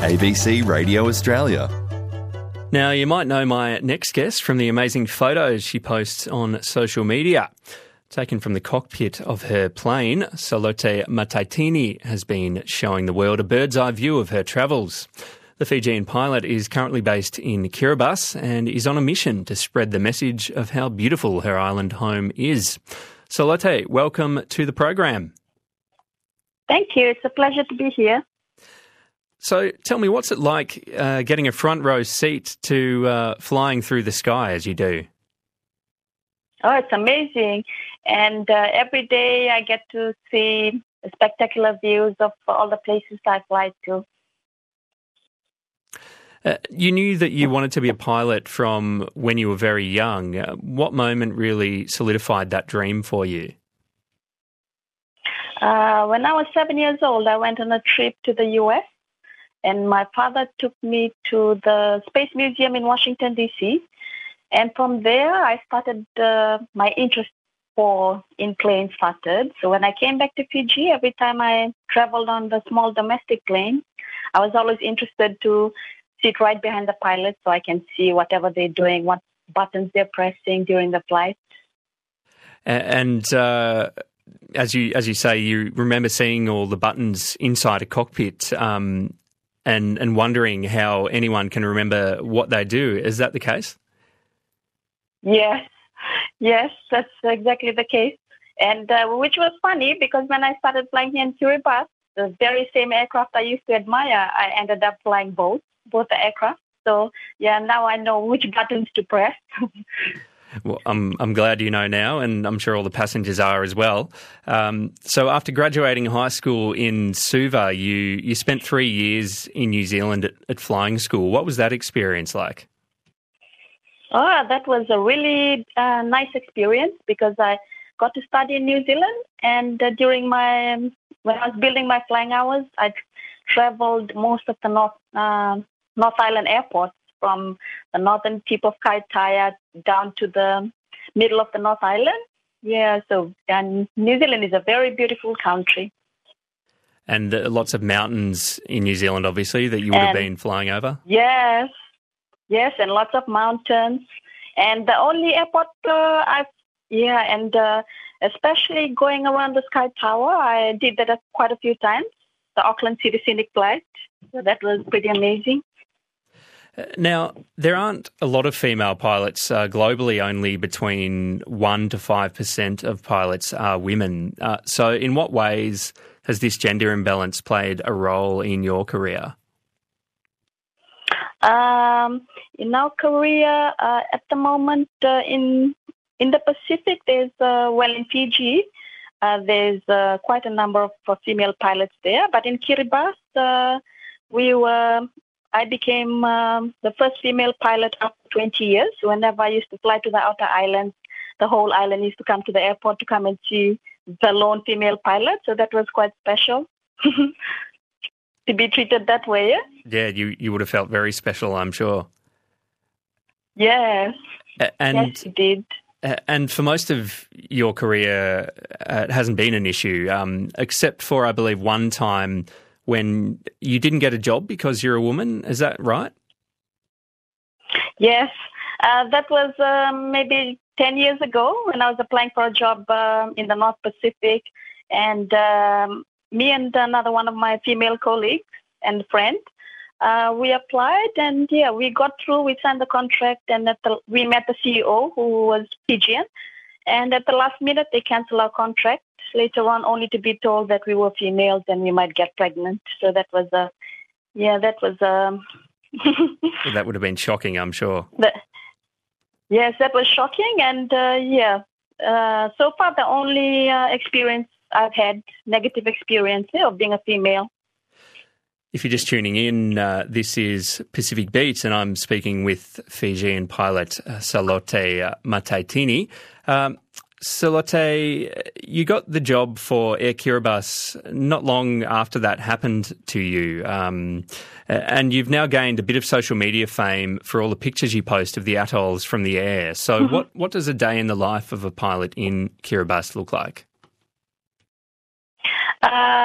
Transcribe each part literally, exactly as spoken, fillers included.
A B C Radio Australia. Now, you might know my next guest from the amazing photos she posts on social media. Taken from the cockpit of her plane, Salote Mataitini has been showing the world a bird's-eye view of her travels. The Fijian pilot is currently based in Kiribati and is on a mission to spread the message of how beautiful her island home is. Salote, welcome to the program. Thank you. It's a pleasure to be here. So tell me, what's it like uh, getting a front row seat to uh, flying through the sky as you do? Oh, it's amazing. And uh, every day I get to see spectacular views of all the places I fly to. Uh, you knew that you wanted to be a pilot from when you were very young. Uh, what moment really solidified that dream for you? Uh, when I was seven years old, I went on a trip to the U S, and my father took me to the Space Museum in Washington, D C, and from there I started, uh, my interest for in planes started. So when I came back to Fiji, every time I traveled on the small domestic plane, I was always interested to sit right behind the pilot so I can see whatever they're doing, what buttons they're pressing during the flight. And uh, as you as you say, you remember seeing all the buttons inside a cockpit um, and and wondering how anyone can remember what they do. Is that the case? Yes, yes, that's exactly the case. And uh, which was funny because when I started flying here in Kiribati, the very same aircraft I used to admire, I ended up flying both, both the aircraft. So, yeah, now I know which buttons to press. Well, I'm I'm glad you know now, and I'm sure all the passengers are as well. Um, so after graduating high school in Suva, you, you spent three years in New Zealand at, at flying school. What was that experience like? Oh, that was a really uh, nice experience because I got to study in New Zealand, and uh, during my um, when I was building my flying hours, I traveled most of the North uh, North Island airports, from the northern tip of Kaitaia down to the middle of the North Island. Yeah, so and New Zealand is a very beautiful country. And uh, lots of mountains in New Zealand, obviously, that you would and, have been flying over? Yes, yes, and lots of mountains. And the only airport uh, I've, yeah, and uh, especially going around the Sky Tower, I did that quite a few times, the Auckland City Scenic Flight. So that was pretty amazing. Now, there aren't a lot of female pilots uh, globally. Only between one to five percent of pilots are women. Uh, so in what ways has this gender imbalance played a role in your career? Um, in our career, uh, at the moment, uh, in in the Pacific, there's, uh, well, in Fiji, uh, there's uh, quite a number of uh, female pilots there. But in Kiribati, uh, we were... I became um, the first female pilot after twenty years. Whenever I used to fly to the outer islands, the whole island used to come to the airport to come and see the lone female pilot. So that was quite special to be treated that way. Yeah, yeah you, you would have felt very special, I'm sure. Yes, and, yes, you did. And for most of your career, uh, it hasn't been an issue, um, except for, I believe, one time when you didn't get a job because you're a woman. Is that right? Yes. Uh, that was uh, maybe ten years ago when I was applying for a job uh, in the North Pacific. And um, me and another one of my female colleagues and friend, uh, we applied and, yeah, we got through. We signed the contract and at the, we met the C E O who was Fijian. And at the last minute, they canceled our contract. Later on, only to be told that we were females and we might get pregnant. So that was a, yeah, that was a... Well, that would have been shocking, I'm sure. The, yes, that was shocking. And, uh, yeah, uh, so far the only uh, experience I've had, negative experience yeah, of being a female. If you're just tuning in, uh, this is Pacific Beats and I'm speaking with Fijian pilot uh, Salote Mataitini. Um, Salote, you got the job for Air Kiribati not long after that happened to you, um, and you've now gained a bit of social media fame for all the pictures you post of the atolls from the air. So mm-hmm. what, what does a day in the life of a pilot in Kiribati look like? Uh,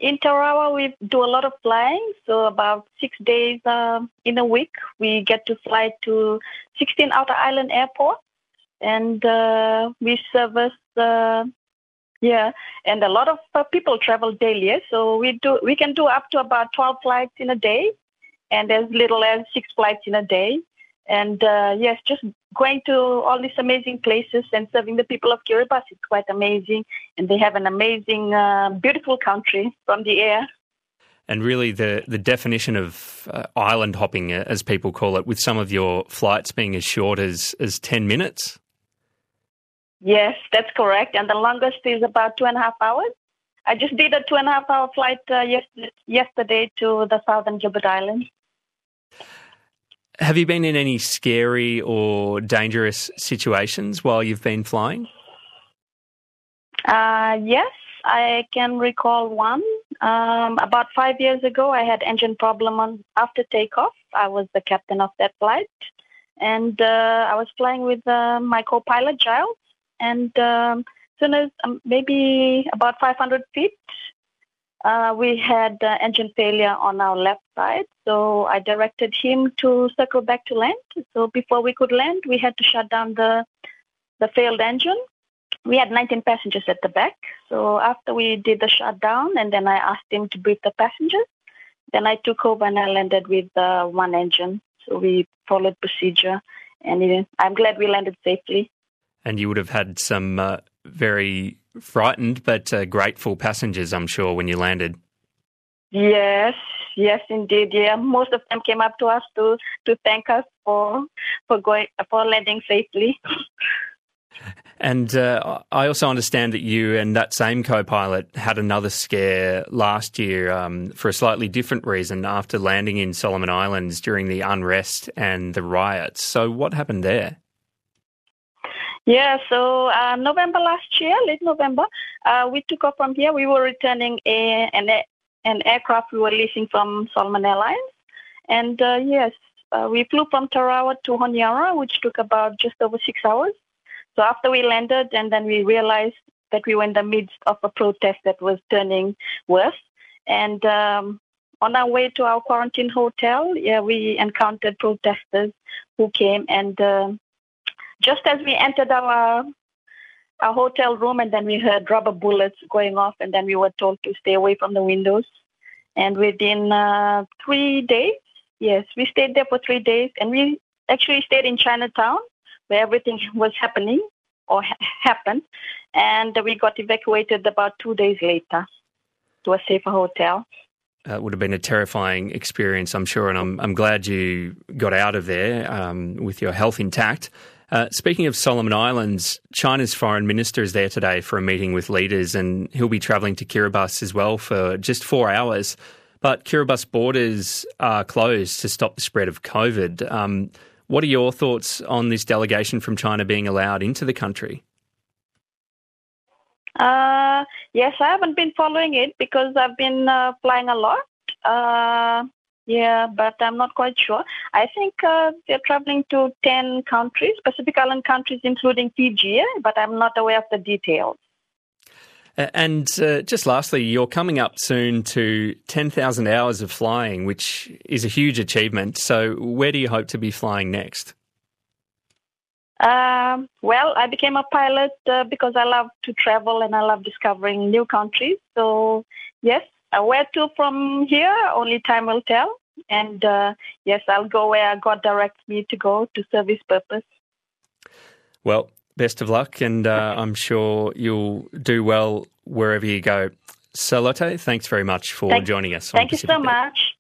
in Tarawa, we do a lot of flying. So about six days uh, in a week, we get to fly to sixteen outer island airports, and uh, we service. Uh, yeah, and a lot of uh, people travel daily. Yeah? So we do. We can do up to about twelve flights in a day, and as little as six flights in a day. And uh, yes, just going to all these amazing places and serving the people of Kiribati is quite amazing. And they have an amazing, uh, beautiful country from the air. And really the, the definition of uh, island hopping, uh, as people call it, with some of your flights being as short as, as ten minutes? Yes, that's correct. And the longest is about two and a half hours. I just did a two and a half hour flight uh, yesterday, yesterday to the Southern Gilbert Islands. Have you been in any scary or dangerous situations while you've been flying? Uh, yes, I can recall one. Um, about five years ago, I had engine problem on, after takeoff. I was the captain of that flight. And uh, I was flying with uh, my co-pilot, Giles. And um, as soon as um, maybe about five hundred feet, Uh, we had uh, engine failure on our left side, so I directed him to circle back to land. So before we could land, we had to shut down the the failed engine. We had nineteen passengers at the back. So after we did the shutdown, and then I asked him to brief the passengers, then I took over and I landed with uh, one engine. So we followed procedure, and it, I'm glad we landed safely. And you would have had some uh, very frightened but uh, grateful passengers, I'm sure, when you landed. Yes, yes, indeed. Yeah, most of them came up to us to, to thank us for for going for landing safely. And uh, I also understand that you and that same co-pilot had another scare last year um, for a slightly different reason after landing in Solomon Islands during the unrest and the riots. So what happened there? Yeah, so uh, November last year, late November, uh, we took off from here. We were returning a, an, an aircraft we were leasing from Solomon Airlines. And uh, yes, uh, we flew from Tarawa to Honiara, which took about just over six hours. So after we landed, and then we realized that we were in the midst of a protest that was turning worse. And um, on our way to our quarantine hotel, yeah, we encountered protesters who came and uh, just as we entered our our hotel room, and then we heard rubber bullets going off, and then we were told to stay away from the windows. And within uh, three days, yes, we stayed there for three days, and we actually stayed in Chinatown, where everything was happening or ha- happened, and we got evacuated about two days later to a safer hotel. Uh, it would have been a terrifying experience, I'm sure, and I'm I'm glad you got out of there um, with your health intact. Uh, speaking of Solomon Islands, China's foreign minister is there today for a meeting with leaders, and he'll be travelling to Kiribati as well for just four hours. But Kiribati borders are closed to stop the spread of COVID. Um, what are your thoughts on this delegation from China being allowed into the country? Uh, yes, I haven't been following it because I've been uh, flying a lot. Uh, yeah, but I'm not quite sure. I think uh, they're traveling to ten countries, Pacific Island countries, including Fiji, but I'm not aware of the details. And uh, just lastly, you're coming up soon to ten thousand hours of flying, which is a huge achievement. So where do you hope to be flying next? Um, well, I became a pilot uh, because I love to travel and I love discovering new countries. So, yes, uh, where to from here, only time will tell. And, uh, yes, I'll go where God directs me to go to serve His purpose. Well, best of luck, and uh, I'm sure you'll do well wherever you go. Salote, thanks very much for thank, joining us. Thank on you so much.